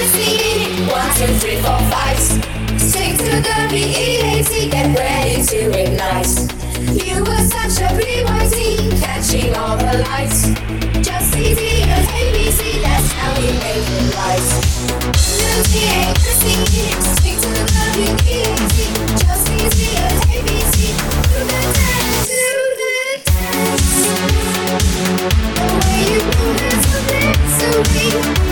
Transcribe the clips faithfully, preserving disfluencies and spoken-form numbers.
One, two, three, four, five. Sing to the B E A T, get ready to ignite. You were such a B Y T, catching all the lights. Just easy as A B C, that's how we make it right. New T A S C, sing to the B E A T. Just easy as A B C, do the dance, do the dance. The way you move is a mystery.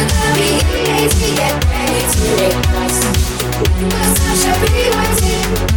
Get ready to ignite. You must have a